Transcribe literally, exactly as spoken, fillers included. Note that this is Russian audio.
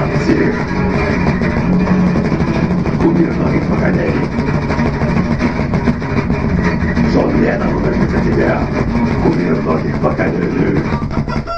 псих. Кумир многих поколений. Джон Леннон умер за тебя. Кумир многих поколений.